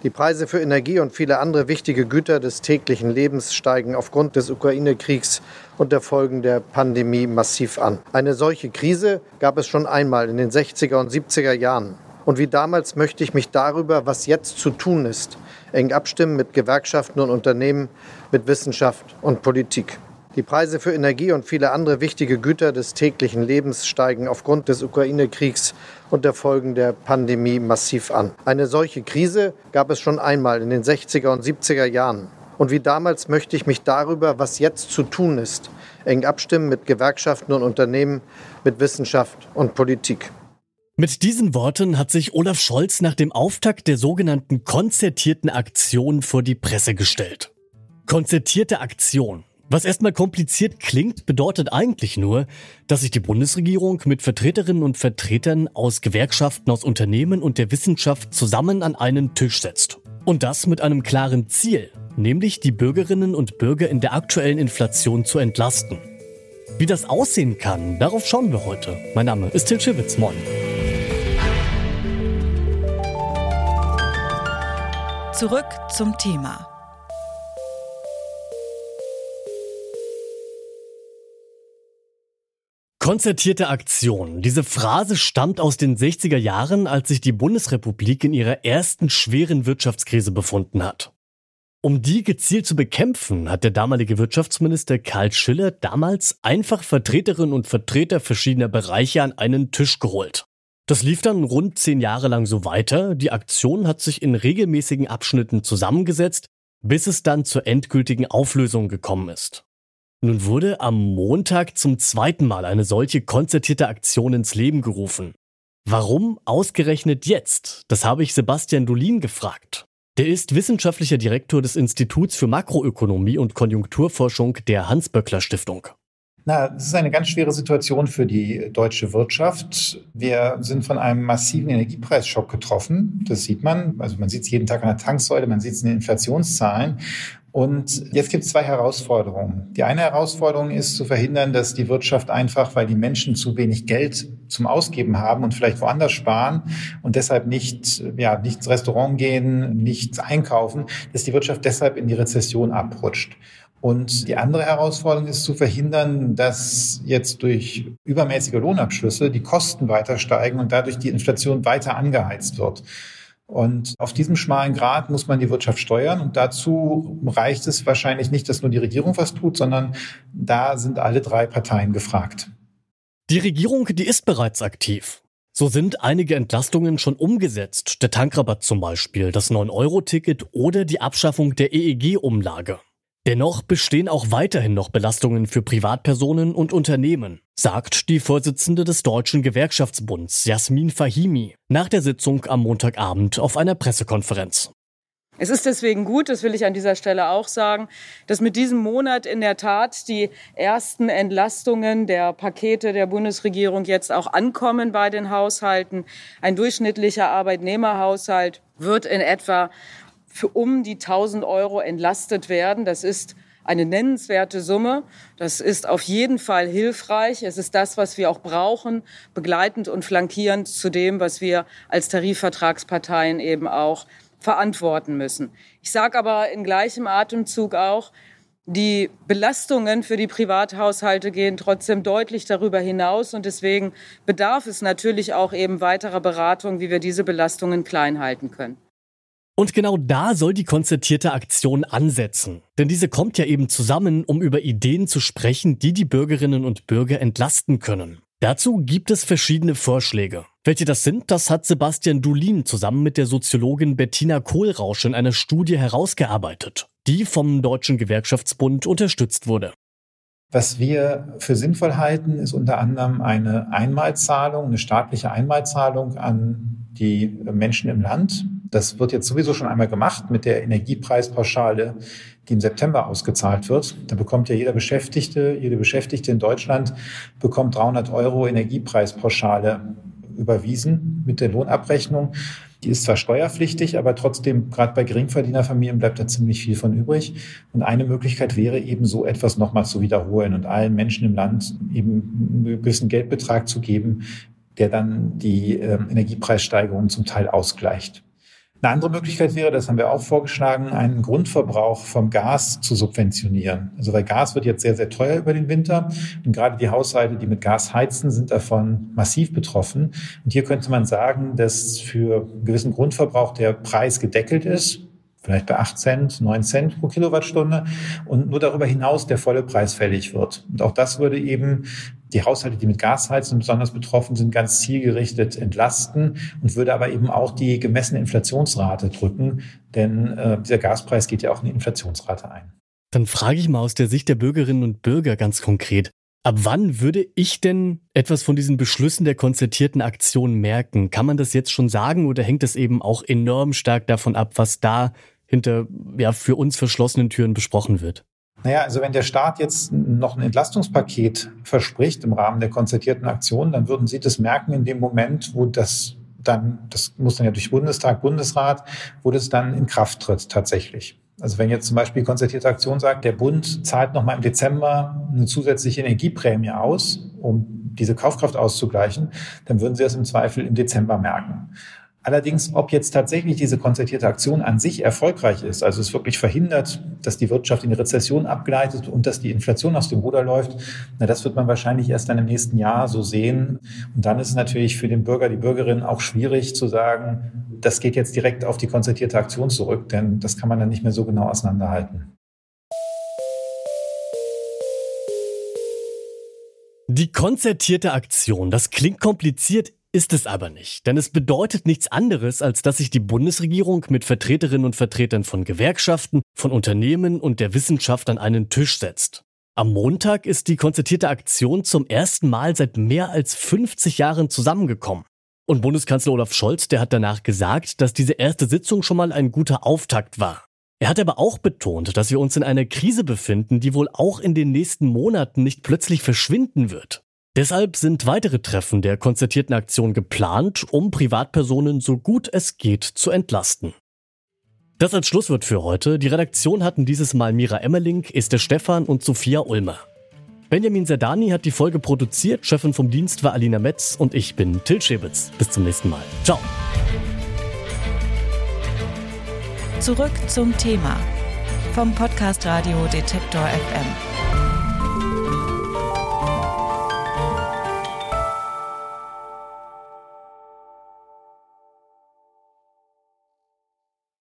Die Preise für Energie und viele andere wichtige Güter des täglichen Lebens steigen aufgrund des Ukraine-Kriegs und der Folgen der Pandemie massiv an. Eine solche Krise gab es schon einmal in den 60er und 70er Jahren. Und wie damals möchte ich mich darüber, was jetzt zu tun ist, eng abstimmen mit Gewerkschaften und Unternehmen, mit Wissenschaft und Politik. Die Preise für Energie und viele andere wichtige Güter des täglichen Lebens steigen aufgrund des Ukraine-Kriegs und der Folgen der Pandemie massiv an. Eine solche Krise gab es schon einmal in den 60er und 70er Jahren. Und wie damals möchte ich mich darüber, was jetzt zu tun ist, eng abstimmen mit Gewerkschaften und Unternehmen, mit Wissenschaft und Politik. Mit diesen Worten hat sich Olaf Scholz nach dem Auftakt der sogenannten konzertierten Aktion vor die Presse gestellt. Konzertierte Aktion. Was erstmal kompliziert klingt, bedeutet eigentlich nur, dass sich die Bundesregierung mit Vertreterinnen und Vertretern aus Gewerkschaften, aus Unternehmen und der Wissenschaft zusammen an einen Tisch setzt. Und das mit einem klaren Ziel, nämlich die Bürgerinnen und Bürger in der aktuellen Inflation zu entlasten. Wie das aussehen kann, darauf schauen wir heute. Mein Name ist Til Schewitz. Moin. Zurück zum Thema. Konzertierte Aktion. Diese Phrase stammt aus den 60er Jahren, als sich die Bundesrepublik in ihrer ersten schweren Wirtschaftskrise befunden hat. Um die gezielt zu bekämpfen, hat der damalige Wirtschaftsminister Karl Schiller damals einfach Vertreterinnen und Vertreter verschiedener Bereiche an einen Tisch geholt. Das lief dann rund 10 Jahre lang so weiter. Die Aktion hat sich in regelmäßigen Abschnitten zusammengesetzt, bis es dann zur endgültigen Auflösung gekommen ist. Nun wurde am Montag zum zweiten Mal eine solche konzertierte Aktion ins Leben gerufen. Warum ausgerechnet jetzt? Das habe ich Sebastian Dulin gefragt. Der ist wissenschaftlicher Direktor des Instituts für Makroökonomie und Konjunkturforschung der Hans-Böckler-Stiftung. Es ist eine ganz schwere Situation für die deutsche Wirtschaft. Wir sind von einem massiven Energiepreisschock getroffen. Das sieht man. Also man sieht es jeden Tag an der Tanksäule, man sieht es in den Inflationszahlen. Und jetzt gibt es 2 Herausforderungen. Die eine Herausforderung ist zu verhindern, dass die Wirtschaft einfach, weil die Menschen zu wenig Geld zum Ausgeben haben und vielleicht woanders sparen und deshalb nicht ins Restaurant gehen, nichts einkaufen, dass die Wirtschaft deshalb in die Rezession abrutscht. Und die andere Herausforderung ist zu verhindern, dass jetzt durch übermäßige Lohnabschlüsse die Kosten weiter steigen und dadurch die Inflation weiter angeheizt wird. Und auf diesem schmalen Grat muss man die Wirtschaft steuern. Und dazu reicht es wahrscheinlich nicht, dass nur die Regierung was tut, sondern da sind alle 3 Parteien gefragt. Die Regierung, die ist bereits aktiv. So sind einige Entlastungen schon umgesetzt. Der Tankrabatt zum Beispiel, das 9-Euro-Ticket oder die Abschaffung der EEG-Umlage. Dennoch bestehen auch weiterhin noch Belastungen für Privatpersonen und Unternehmen, sagt die Vorsitzende des Deutschen Gewerkschaftsbunds, Jasmin Fahimi, nach der Sitzung am Montagabend auf einer Pressekonferenz. Es ist deswegen gut, das will ich an dieser Stelle auch sagen, dass mit diesem Monat in der Tat die ersten Entlastungen der Pakete der Bundesregierung jetzt auch ankommen bei den Haushalten. Ein durchschnittlicher Arbeitnehmerhaushalt wird in etwa für um die 1.000 Euro entlastet werden. Das ist eine nennenswerte Summe. Das ist auf jeden Fall hilfreich. Es ist das, was wir auch brauchen, begleitend und flankierend zu dem, was wir als Tarifvertragsparteien eben auch verantworten müssen. Ich sage aber in gleichem Atemzug auch, die Belastungen für die Privathaushalte gehen trotzdem deutlich darüber hinaus. Und deswegen bedarf es natürlich auch eben weiterer Beratung, wie wir diese Belastungen klein halten können. Und genau da soll die konzertierte Aktion ansetzen. Denn diese kommt ja eben zusammen, um über Ideen zu sprechen, die die Bürgerinnen und Bürger entlasten können. Dazu gibt es verschiedene Vorschläge. Welche das sind, das hat Sebastian Dulin zusammen mit der Soziologin Bettina Kohlrausch in einer Studie herausgearbeitet, die vom Deutschen Gewerkschaftsbund unterstützt wurde. Was wir für sinnvoll halten, ist unter anderem eine Einmalzahlung, eine staatliche Einmalzahlung an die Menschen im Land. Das wird jetzt sowieso schon einmal gemacht mit der Energiepreispauschale, die im September ausgezahlt wird. Da bekommt ja jede Beschäftigte in Deutschland bekommt 300 Euro Energiepreispauschale überwiesen mit der Lohnabrechnung. Die ist zwar steuerpflichtig, aber trotzdem, gerade bei Geringverdienerfamilien bleibt da ziemlich viel von übrig. Und eine Möglichkeit wäre eben so etwas nochmal zu wiederholen und allen Menschen im Land eben einen gewissen Geldbetrag zu geben, der dann die Energiepreissteigerungen zum Teil ausgleicht. Eine andere Möglichkeit wäre, das haben wir auch vorgeschlagen, einen Grundverbrauch vom Gas zu subventionieren. Also weil Gas wird jetzt sehr, sehr teuer über den Winter und gerade die Haushalte, die mit Gas heizen, sind davon massiv betroffen. Und hier könnte man sagen, dass für einen gewissen Grundverbrauch der Preis gedeckelt ist, vielleicht bei 8 Cent, 9 Cent pro Kilowattstunde und nur darüber hinaus der volle Preis fällig wird. Und auch das würde eben die Haushalte, die mit Gas heizen, besonders betroffen sind, ganz zielgerichtet entlasten und würde aber eben auch die gemessene Inflationsrate drücken, denn dieser Gaspreis geht ja auch in die Inflationsrate ein. Dann frage ich mal aus der Sicht der Bürgerinnen und Bürger ganz konkret, ab wann würde ich denn etwas von diesen Beschlüssen der konzertierten Aktion merken? Kann man das jetzt schon sagen oder hängt es eben auch enorm stark davon ab, was da hinter für uns verschlossenen Türen besprochen wird? Naja, also wenn der Staat jetzt noch ein Entlastungspaket verspricht im Rahmen der konzertierten Aktion, dann würden Sie das merken in dem Moment, wo das muss dann ja durch Bundestag, Bundesrat, wo das dann in Kraft tritt tatsächlich. Also wenn jetzt zum Beispiel die konzertierte Aktion sagt, der Bund zahlt nochmal im Dezember eine zusätzliche Energieprämie aus, um diese Kaufkraft auszugleichen, dann würden Sie das im Zweifel im Dezember merken. Allerdings, ob jetzt tatsächlich diese konzertierte Aktion an sich erfolgreich ist, also es wirklich verhindert, dass die Wirtschaft in die Rezession abgleitet und dass die Inflation aus dem Ruder läuft, das wird man wahrscheinlich erst dann im nächsten Jahr so sehen. Und dann ist es natürlich für den Bürger, die Bürgerin auch schwierig zu sagen, das geht jetzt direkt auf die konzertierte Aktion zurück, denn das kann man dann nicht mehr so genau auseinanderhalten. Die konzertierte Aktion, das klingt kompliziert, ist es aber nicht, denn es bedeutet nichts anderes, als dass sich die Bundesregierung mit Vertreterinnen und Vertretern von Gewerkschaften, von Unternehmen und der Wissenschaft an einen Tisch setzt. Am Montag ist die konzertierte Aktion zum ersten Mal seit mehr als 50 Jahren zusammengekommen. Und Bundeskanzler Olaf Scholz, der hat danach gesagt, dass diese erste Sitzung schon mal ein guter Auftakt war. Er hat aber auch betont, dass wir uns in einer Krise befinden, die wohl auch in den nächsten Monaten nicht plötzlich verschwinden wird. Deshalb sind weitere Treffen der konzertierten Aktion geplant, um Privatpersonen so gut es geht zu entlasten. Das als Schlusswort für heute. Die Redaktion hatten dieses Mal Mira Emmerling, Esther Stephan und Sophia Ulmer. Benjamin Zerdani hat die Folge produziert, Chefin vom Dienst war Alina Metz und ich bin Till Schäbitz. Bis zum nächsten Mal. Ciao. Zurück zum Thema vom Podcast Radio Detektor FM.